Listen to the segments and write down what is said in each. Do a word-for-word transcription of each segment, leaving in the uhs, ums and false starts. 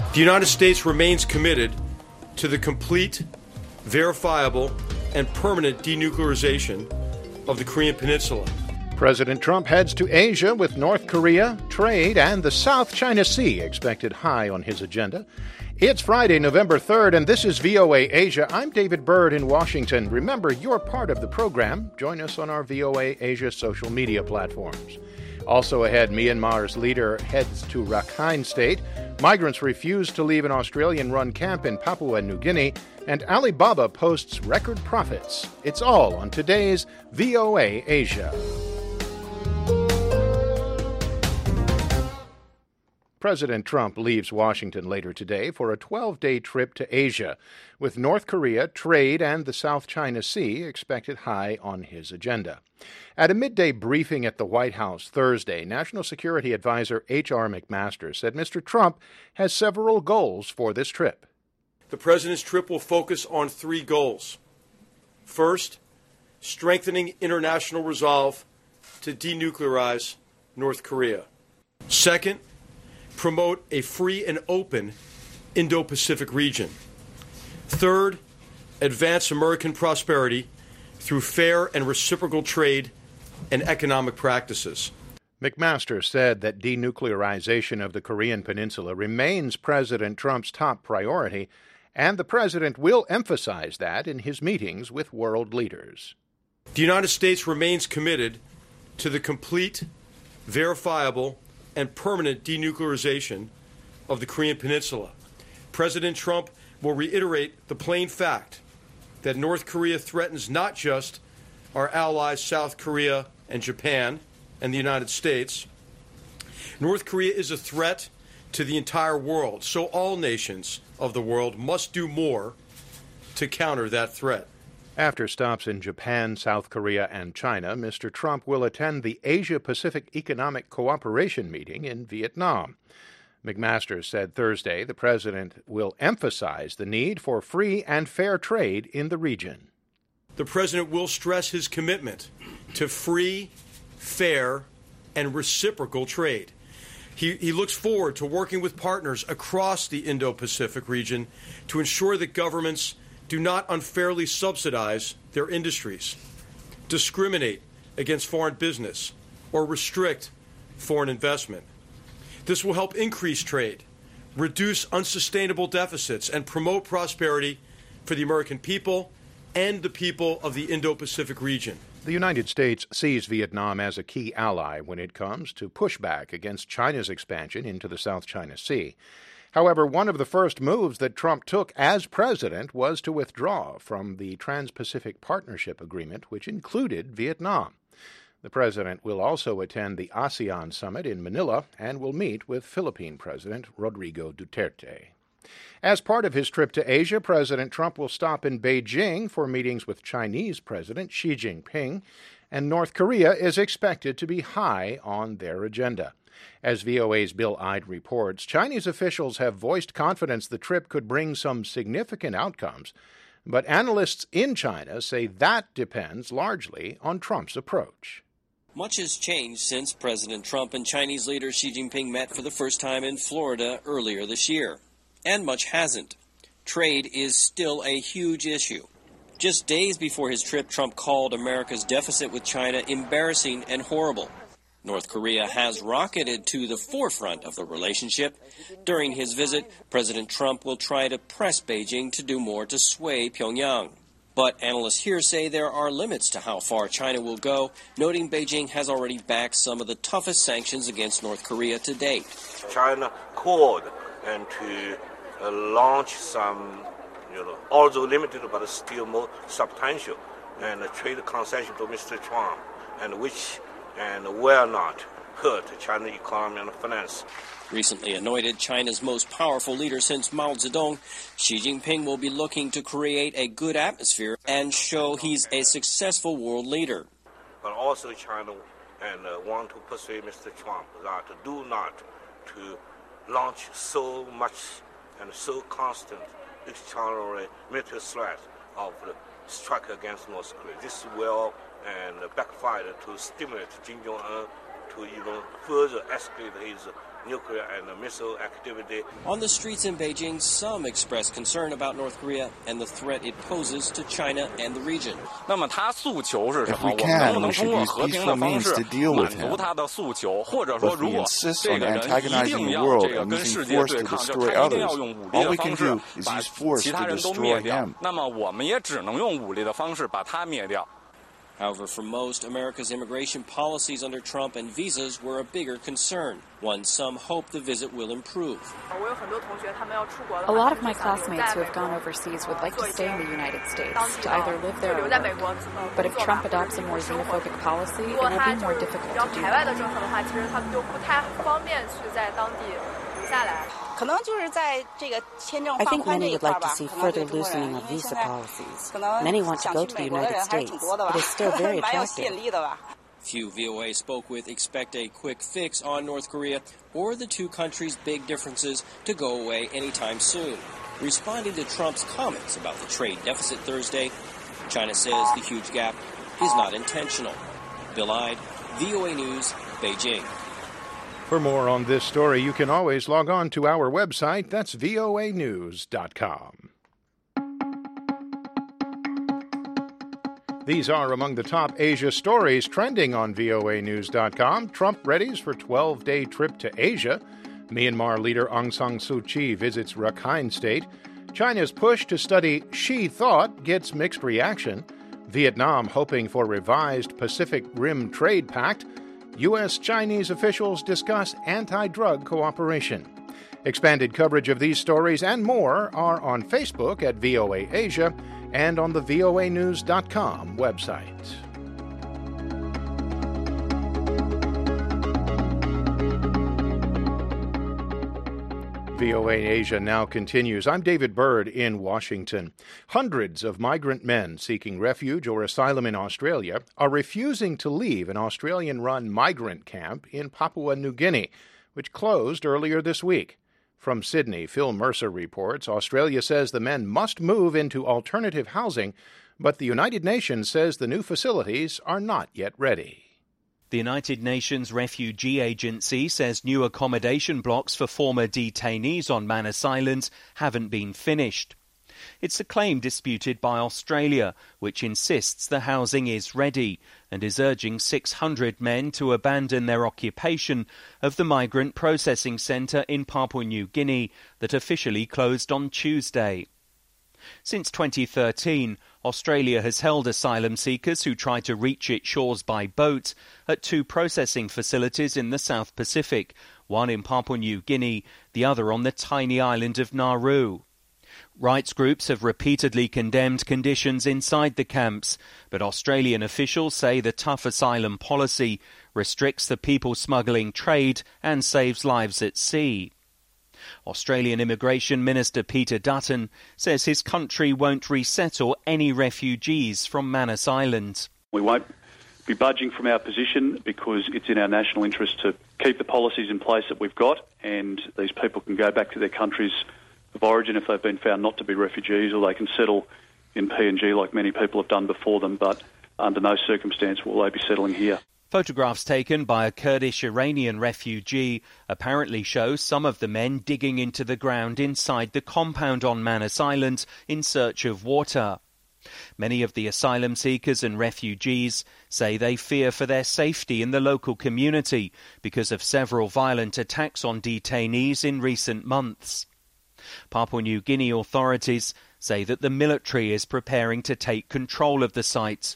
The United States remains committed to the complete, verifiable, and permanent denuclearization of the Korean Peninsula. President Trump heads to Asia with North Korea, trade, and the South China Sea expected high on his agenda. It's Friday, November third, and this is V O A Asia. I'm David Byrd in Washington. Remember, you're part of the program. Join us on our V O A Asia social media platforms. Also ahead, Myanmar's leader heads to Rakhine State. Migrants refuse to leave an Australian-run camp in Papua New Guinea. And Alibaba posts record profits. It's all on today's V O A Asia. President Trump leaves Washington later today for a twelve-day trip to Asia, with North Korea, trade, and the South China Sea expected high on his agenda. At a midday briefing at the White House Thursday, National Security Advisor H R McMaster said Mister Trump has several goals for this trip. The president's trip will focus on three goals. First, strengthening international resolve to denuclearize North Korea. Second, promote a free and open Indo-Pacific region. Third, advance American prosperity through fair and reciprocal trade and economic practices. McMaster said that denuclearization of the Korean Peninsula remains President Trump's top priority, and the president will emphasize that in his meetings with world leaders. The United States remains committed to the complete, verifiable, and permanent denuclearization of the Korean Peninsula. President Trump will reiterate the plain fact that North Korea threatens not just our allies South Korea and Japan and the United States. North Korea is a threat to the entire world, so all nations of the world must do more to counter that threat. After stops in Japan, South Korea, and China, Mister Trump will attend the Asia-Pacific Economic Cooperation meeting in Vietnam. McMaster said Thursday the president will emphasize the need for free and fair trade in the region. The president will stress his commitment to free, fair, and reciprocal trade. He, he looks forward to working with partners across the Indo-Pacific region to ensure that governments do not unfairly subsidize their industries, discriminate against foreign business, or restrict foreign investment. This will help increase trade, reduce unsustainable deficits, and promote prosperity for the American people and the people of the Indo-Pacific region. The United States sees Vietnam as a key ally when it comes to pushback against China's expansion into the South China Sea. However, one of the first moves that Trump took as president was to withdraw from the Trans-Pacific Partnership Agreement, which included Vietnam. The president will also attend the ASEAN summit in Manila and will meet with Philippine President Rodrigo Duterte. As part of his trip to Asia, President Trump will stop in Beijing for meetings with Chinese President Xi Jinping, and North Korea is expected to be high on their agenda. As V O A's Bill Ide reports, Chinese officials have voiced confidence the trip could bring some significant outcomes, but analysts in China say that depends largely on Trump's approach. Much has changed since President Trump and Chinese leader Xi Jinping met for the first time in Florida earlier this year. And much hasn't. Trade is still a huge issue. Just days before his trip, Trump called America's deficit with China embarrassing and horrible. North Korea has rocketed to the forefront of the relationship. During his visit, President Trump will try to press Beijing to do more to sway Pyongyang. But analysts here say there are limits to how far China will go, noting Beijing has already backed some of the toughest sanctions against North Korea to date. China called and to uh, launch some, you know, although limited but still more substantial, and a trade concession to Mister Trump, and which and will not hurt China's economy and finance. Recently anointed China's most powerful leader since Mao Zedong, Xi Jinping will be looking to create a good atmosphere and show he's a successful world leader. But also China and uh, want to persuade Mister Trump that do not to launch so much and so constant extraordinary military threat of the strike against North Korea. This will and backfire to stimulate Kim Jong-un to even further escalate his nuclear and missile activity. On the streets in Beijing, some express concern about North Korea and the threat it poses to China and the region. If we can, we should use peaceful means to deal with him. But if we insist on antagonizing the world and using force to destroy others, all we can do is use force to destroy him. However, for most, America's immigration policies under Trump and visas were a bigger concern, one some hope the visit will improve. A lot of my classmates who have gone overseas would like to stay in the United States, to either live there or work. But if Trump adopts a more xenophobic policy, it will be more difficult to do that. I think many would like to see further loosening of visa policies. Many want to go to the United States. It is still very attractive. Few V O A spoke with expect a quick fix on North Korea or the two countries' big differences to go away anytime soon. Responding to Trump's comments about the trade deficit Thursday, China says the huge gap is not intentional. Bill Ide, V O A News, Beijing. For more on this story, you can always log on to our website. That's V O A news dot com. These are among the top Asia stories trending on V O A news dot com. Trump readies for twelve-day trip to Asia. Myanmar leader Aung San Suu Kyi visits Rakhine State. China's push to study Xi thought gets mixed reaction. Vietnam hoping for revised Pacific Rim Trade Pact. U S-Chinese officials discuss anti-drug cooperation. Expanded coverage of these stories and more are on Facebook at V O A Asia and on the V O A news dot com website. V O A Asia now continues. I'm David Byrd in Washington. Hundreds of migrant men seeking refuge or asylum in Australia are refusing to leave an Australian-run migrant camp in Papua New Guinea, which closed earlier this week. From Sydney, Phil Mercer reports Australia says the men must move into alternative housing, but the United Nations says the new facilities are not yet ready. The United Nations Refugee Agency says new accommodation blocks for former detainees on Manus Island haven't been finished. It's a claim disputed by Australia, which insists the housing is ready and is urging six hundred men to abandon their occupation of the migrant processing centre in Papua New Guinea that officially closed on Tuesday. Since twenty thirteen, Australia has held asylum seekers who try to reach its shores by boat at two processing facilities in the South Pacific, one in Papua New Guinea, the other on the tiny island of Nauru. Rights groups have repeatedly condemned conditions inside the camps, but Australian officials say the tough asylum policy restricts the people smuggling trade and saves lives at sea. Australian Immigration Minister Peter Dutton says his country won't resettle any refugees from Manus Island. We won't be budging from our position because it's in our national interest to keep the policies in place that we've got, and these people can go back to their countries of origin if they've been found not to be refugees, or they can settle in P N G like many people have done before them, but under no circumstance will they be settling here. Photographs taken by a Kurdish-Iranian refugee apparently show some of the men digging into the ground inside the compound on Manus Island in search of water. Many of the asylum seekers and refugees say they fear for their safety in the local community because of several violent attacks on detainees in recent months. Papua New Guinea authorities say that the military is preparing to take control of the site.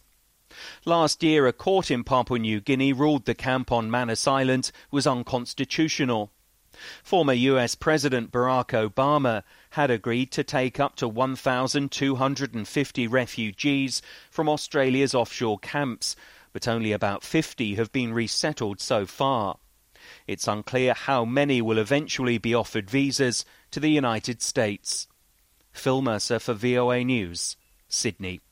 Last year, a court in Papua New Guinea ruled the camp on Manus Island was unconstitutional. Former U S President Barack Obama had agreed to take up to one thousand two hundred fifty refugees from Australia's offshore camps, but only about fifty have been resettled so far. It's unclear how many will eventually be offered visas to the United States. Phil Mercer for V O A News, Sydney.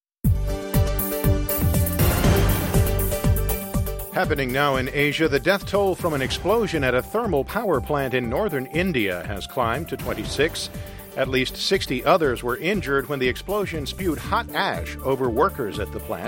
Happening now in Asia, the death toll from an explosion at a thermal power plant in northern India has climbed to twenty-six. At least sixty others were injured when the explosion spewed hot ash over workers at the plant.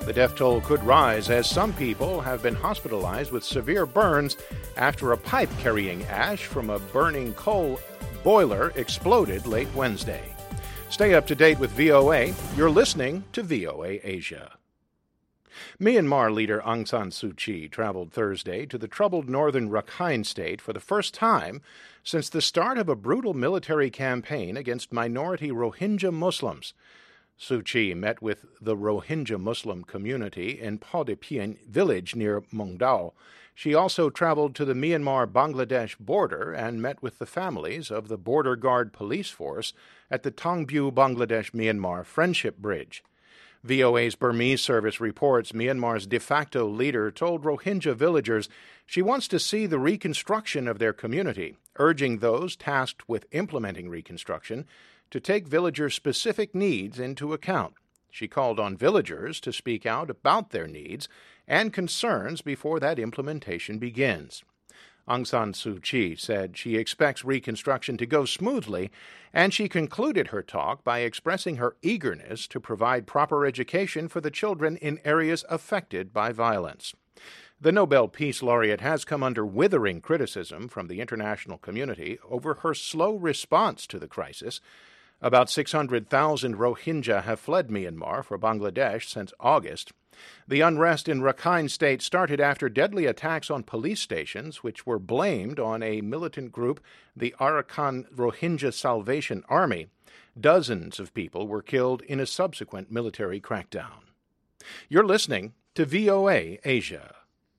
The death toll could rise as some people have been hospitalized with severe burns after a pipe carrying ash from a burning coal boiler exploded late Wednesday. Stay up to date with V O A. You're listening to V O A Asia. Myanmar leader Aung San Suu Kyi traveled Thursday to the troubled northern Rakhine state for the first time since the start of a brutal military campaign against minority Rohingya Muslims. Suu Kyi met with the Rohingya Muslim community in Pawdipian village near Mongdao. She also traveled to the Myanmar-Bangladesh border and met with the families of the Border Guard police force at the Tongbu Bangladesh-Myanmar Friendship Bridge. V O A's Burmese service reports Myanmar's de facto leader told Rohingya villagers she wants to see the reconstruction of their community, urging those tasked with implementing reconstruction to take villagers' specific needs into account. She called on villagers to speak out about their needs and concerns before that implementation begins. Aung San Suu Kyi said she expects reconstruction to go smoothly, and she concluded her talk by expressing her eagerness to provide proper education for the children in areas affected by violence. The Nobel Peace Laureate has come under withering criticism from the international community over her slow response to the crisis. About six hundred thousand Rohingya have fled Myanmar for Bangladesh since August. The unrest in Rakhine State started after deadly attacks on police stations, which were blamed on a militant group, the Arakan Rohingya Salvation Army. Dozens of people were killed in a subsequent military crackdown. You're listening to V O A Asia.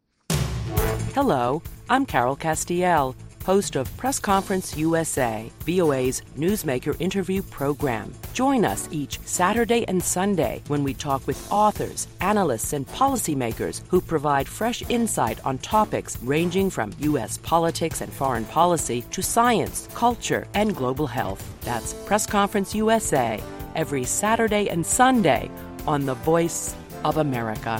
Hello, I'm Carol Castiel, host of Press Conference U S A, V O A's newsmaker interview program. Join us each Saturday and Sunday when we talk with authors, analysts, and policymakers who provide fresh insight on topics ranging from U S politics and foreign policy to science, culture, and global health. That's Press Conference U S A, every Saturday and Sunday on The Voice of America.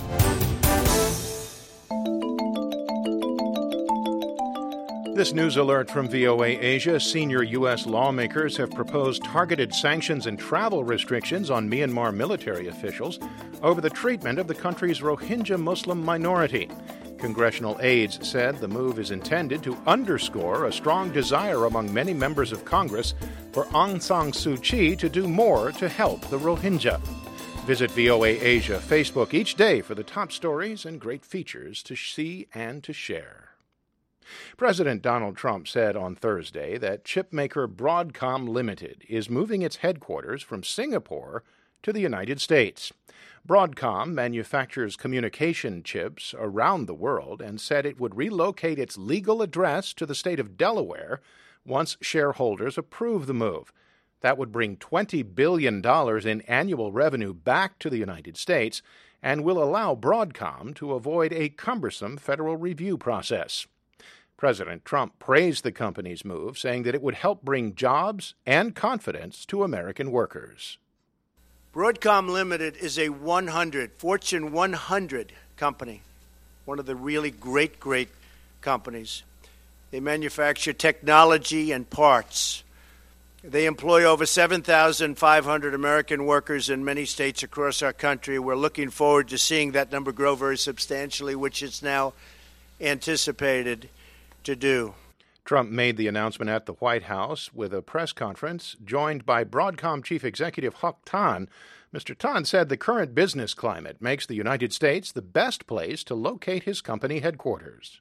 This news alert from V O A Asia. Senior U S lawmakers have proposed targeted sanctions and travel restrictions on Myanmar military officials over the treatment of the country's Rohingya Muslim minority. Congressional aides said the move is intended to underscore a strong desire among many members of Congress for Aung San Suu Kyi to do more to help the Rohingya. Visit V O A Asia Facebook each day for the top stories and great features to see and to share. President Donald Trump said on Thursday that chipmaker Broadcom Limited is moving its headquarters from Singapore to the United States. Broadcom manufactures communication chips around the world and said it would relocate its legal address to the state of Delaware once shareholders approve the move. That would bring twenty billion dollars in annual revenue back to the United States and will allow Broadcom to avoid a cumbersome federal review process. President Trump praised the company's move, saying that it would help bring jobs and confidence to American workers. Broadcom Limited is a one hundred, Fortune one hundred company, one of the really great, great companies. They manufacture technology and parts. They employ over seven thousand five hundred American workers in many states across our country. We're looking forward to seeing that number grow very substantially, which it's now anticipated to do. Trump made the announcement at the White House with a press conference joined by Broadcom Chief Executive Hock Tan. Mister Tan said the current business climate makes the United States the best place to locate his company headquarters.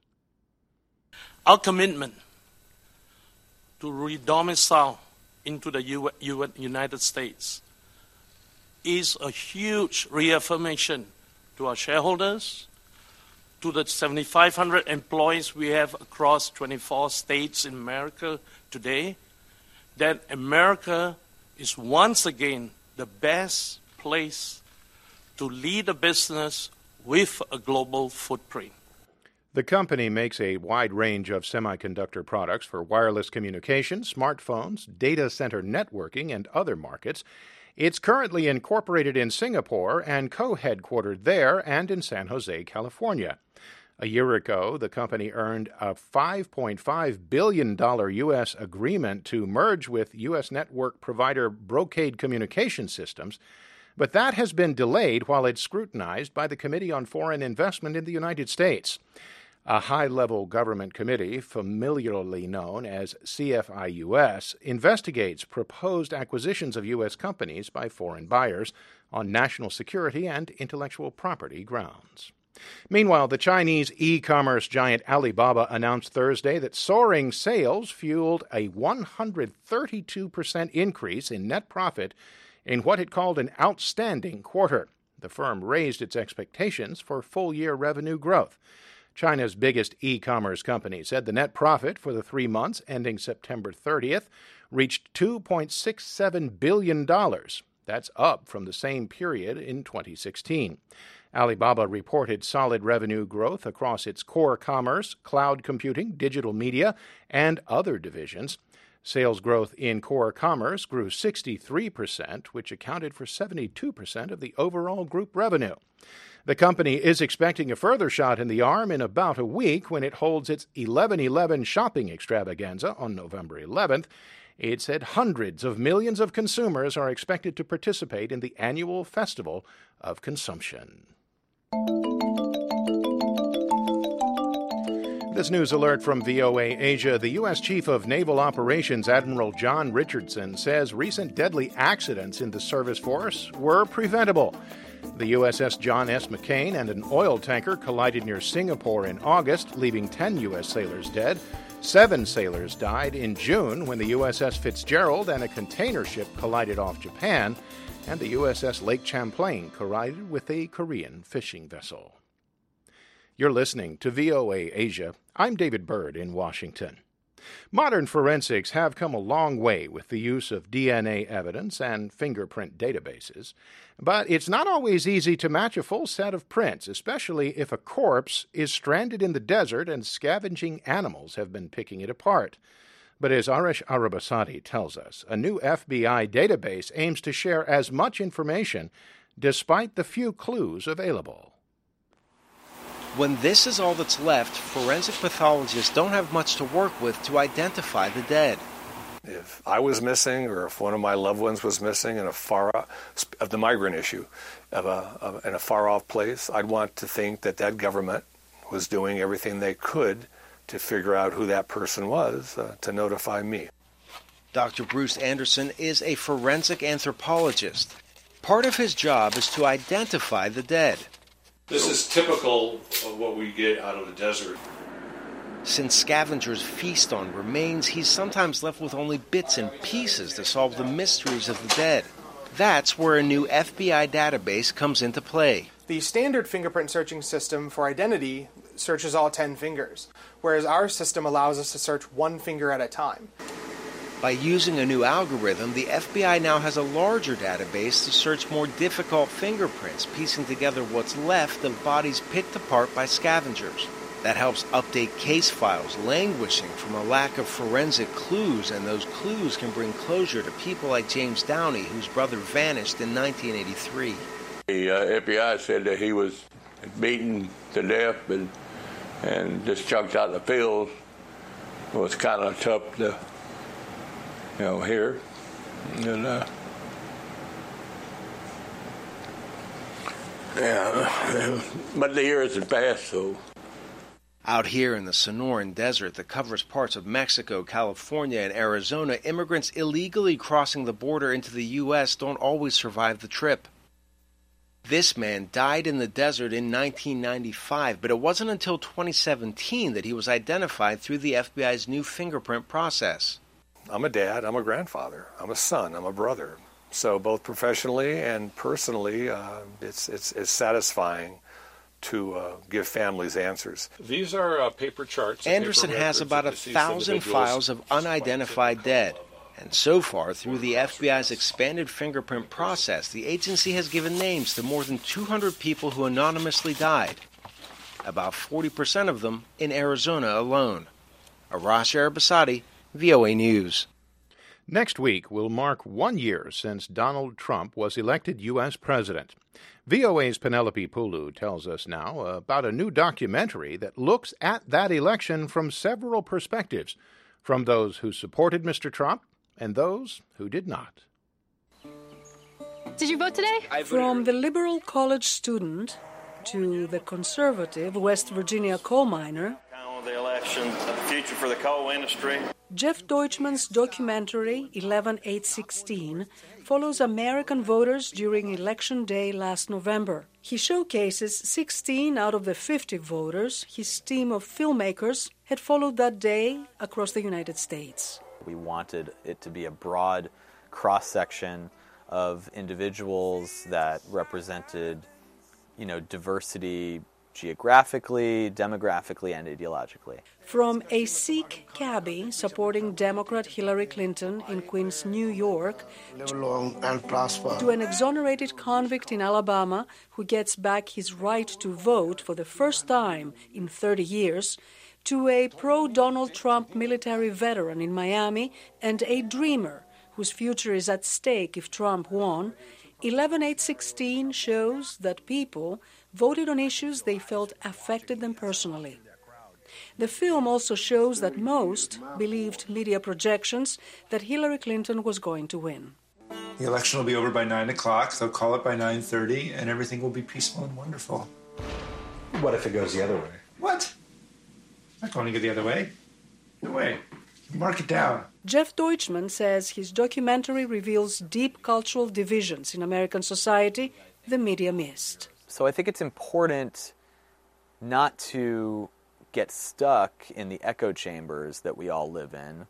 Our commitment to re-domicile into the U- U- United States is a huge reaffirmation to our shareholders, to the seven thousand five hundred employees we have across twenty-four states in America today, that America is once again the best place to lead a business with a global footprint. The company makes a wide range of semiconductor products for wireless communication, smartphones, data center networking, and other markets. It's currently incorporated in Singapore and co-headquartered there and in San Jose, California. A year ago, the company earned a five point five billion dollars U S agreement to merge with U S network provider Brocade Communication Systems. But that has been delayed while it's scrutinized by the Committee on Foreign Investment in the United States. A high-level government committee, familiarly known as C F I U S, investigates proposed acquisitions of U S companies by foreign buyers on national security and intellectual property grounds. Meanwhile, the Chinese e-commerce giant Alibaba announced Thursday that soaring sales fueled a one hundred thirty-two percent increase in net profit in what it called an outstanding quarter. The firm raised its expectations for full-year revenue growth. China's biggest e-commerce company said the net profit for the three months ending September thirtieth reached two point six seven billion dollars. That's up from the same period in twenty sixteen. Alibaba reported solid revenue growth across its core commerce, cloud computing, digital media, and other divisions. Sales growth in core commerce grew sixty-three percent, which accounted for seventy-two percent of the overall group revenue. The company is expecting a further shot in the arm in about a week when it holds its eleven eleven shopping extravaganza on November eleventh. It said hundreds of millions of consumers are expected to participate in the annual festival of consumption. This news alert from V O A Asia. The U S Chief of Naval Operations, Admiral John Richardson, says recent deadly accidents in the service force were preventable. The U S S John S. McCain and an oil tanker collided near Singapore in August, leaving ten U S sailors dead. Seven sailors died in June when the U S S Fitzgerald and a container ship collided off Japan, and the U S S Lake Champlain collided with a Korean fishing vessel. You're listening to V O A Asia. I'm David Byrd in Washington. Modern forensics have come a long way with the use of D N A evidence and fingerprint databases, but it's not always easy to match a full set of prints, especially if a corpse is stranded in the desert and scavenging animals have been picking it apart. But as Arash Arabasadi tells us, a new F B I database aims to share as much information despite the few clues available. When this is all that's left, forensic pathologists don't have much to work with to identify the dead. If I was missing, or if one of my loved ones was missing in a far of the migrant issue, of a of, in a far off place, I'd want to think that that government was doing everything they could to figure out who that person was, uh, to notify me. Doctor Bruce Anderson is a forensic anthropologist. Part of his job is to identify the dead. This is typical of what we get out of the desert. Since scavengers feast on remains, he's sometimes left with only bits and pieces to solve the mysteries of the dead. That's where a new F B I database comes into play. The standard fingerprint searching system for identity searches all ten fingers, whereas our system allows us to search one finger at a time. By using a new algorithm, the F B I now has a larger database to search more difficult fingerprints, piecing together what's left of bodies picked apart by scavengers. That helps update case files languishing from a lack of forensic clues, and those clues can bring closure to people like James Downey, whose brother vanished in nineteen eighty-three. The uh, F B I said that he was beaten to death and, and just chucked out in the field. It was kind of tough to, you know, hear. And, uh, yeah, but the years had passed, so. Out here in the Sonoran Desert that covers parts of Mexico, California, and Arizona, immigrants illegally crossing the border into the U S don't always survive the trip. This man died in the desert in nineteen ninety-five, but it wasn't until twenty seventeen that he was identified through the F B I's new fingerprint process. I'm a dad, I'm a grandfather, I'm a son, I'm a brother. So both professionally and personally, uh, it's, it's, it's satisfying to uh, give families answers. These are uh, paper charts. Anderson has about a thousand files of unidentified dead. And so far, through the F B I's expanded fingerprint process, the agency has given names to more than two hundred people who anonymously died, about forty percent of them in Arizona alone. Arash Arabasadi, V O A News. Next week will mark one year since Donald Trump was elected U S president. V O A's Penelope Pulu tells us now about a new documentary that looks at that election from several perspectives, from those who supported Mister Trump and those who did not. Did you vote today? From the liberal college student to the conservative West Virginia coal miner, the election, the future for the coal industry. Jeff Deutschmann's documentary eleven eight sixteen follows American voters during Election Day last November. He showcases sixteen out of the fifty voters his team of filmmakers had followed that day across the United States. We wanted it to be a broad cross-section of individuals that represented, you know, diversity geographically, demographically, and ideologically. From a Sikh cabbie supporting Democrat Hillary Clinton in Queens, New York, live long and prosper, to an exonerated convict in Alabama who gets back his right to vote for the first time in thirty years, to a pro-Donald Trump military veteran in Miami and a dreamer whose future is at stake if Trump won, eleven eight sixteen shows that people voted on issues they felt affected them personally. The film also shows that most believed media projections that Hillary Clinton was going to win. The election will be over by nine o'clock. They'll call it by nine thirty, and everything will be peaceful and wonderful. What if it goes the other way? What? I'm not going to go the other way. No way. Mark it down. Jeff Deutschmann says his documentary reveals deep cultural divisions in American society the media missed. So I think it's important not to get stuck in the echo chambers that we all live in.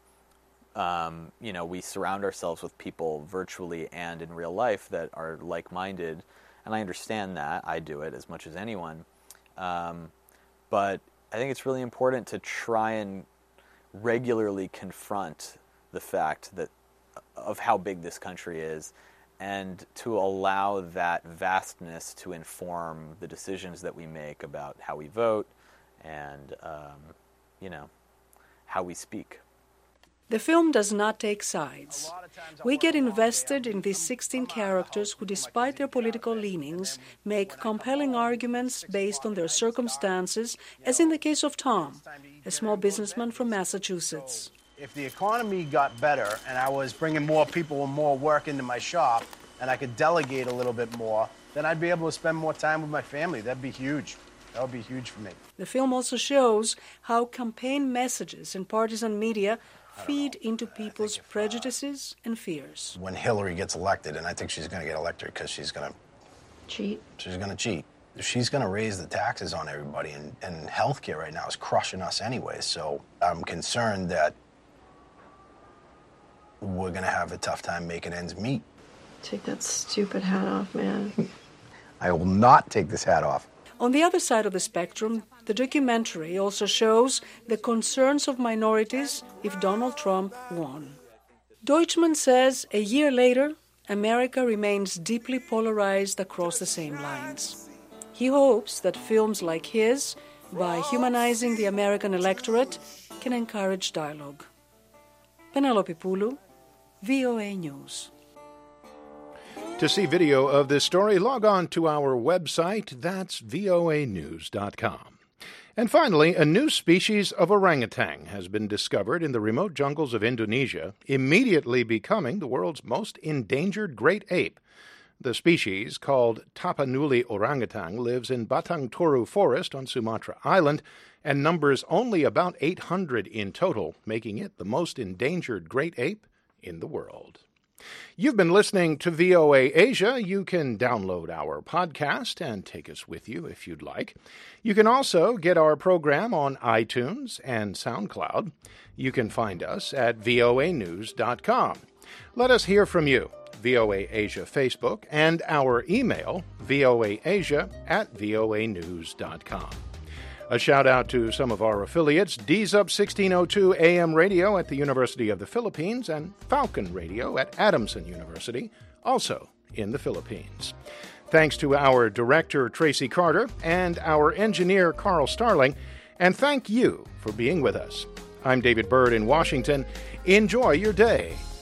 Um, you know, we surround ourselves with people virtually and in real life that are like-minded, and I understand that. I do it as much as anyone. Um, but I think it's really important to try and regularly confront the fact that of how big this country is, and to allow that vastness to inform the decisions that we make about how we vote and, um, you know, how we speak. The film does not take sides. We get invested in these sixteen characters who, despite their political leanings, make compelling arguments based on their circumstances, as in the case of Tom, a small businessman from Massachusetts. If the economy got better and I was bringing more people and more work into my shop and I could delegate a little bit more, then I'd be able to spend more time with my family. That'd be huge. That would be huge for me. The film also shows how campaign messages and partisan media feed into people's prejudices and fears. When Hillary gets elected, and I think she's going to get elected because she's going to cheat. She's going to cheat. She's going to raise the taxes on everybody, and, and healthcare right now is crushing us anyway. So I'm concerned that we're going to have a tough time making ends meet. Take that stupid hat off, man. I will not take this hat off. On the other side of the spectrum, the documentary also shows the concerns of minorities if Donald Trump won. Deutschmann says a year later, America remains deeply polarized across the same lines. He hopes that films like his, by humanizing the American electorate, can encourage dialogue. Penelope Poulou, V O A News. To see video of this story, log on to our website. That's V O A news dot com. And finally, a new species of orangutan has been discovered in the remote jungles of Indonesia, immediately becoming the world's most endangered great ape. The species, called Tapanuli orangutan, lives in Batang Toru Forest on Sumatra Island and numbers only about eight hundred in total, making it the most endangered great ape in the world. You've been listening to V O A Asia. You can download our podcast and take us with you if you'd like. You can also get our program on iTunes and SoundCloud. You can find us at V O A news dot com. Let us hear from you. V O A Asia Facebook and our email, voaasia at V O A news dot com. A shout-out to some of our affiliates, D Z U B sixteen oh two A M Radio at the University of the Philippines and Falcon Radio at Adamson University, also in the Philippines. Thanks to our director, Tracy Carter, and our engineer, Carl Starling, and thank you for being with us. I'm David Byrd in Washington. Enjoy your day.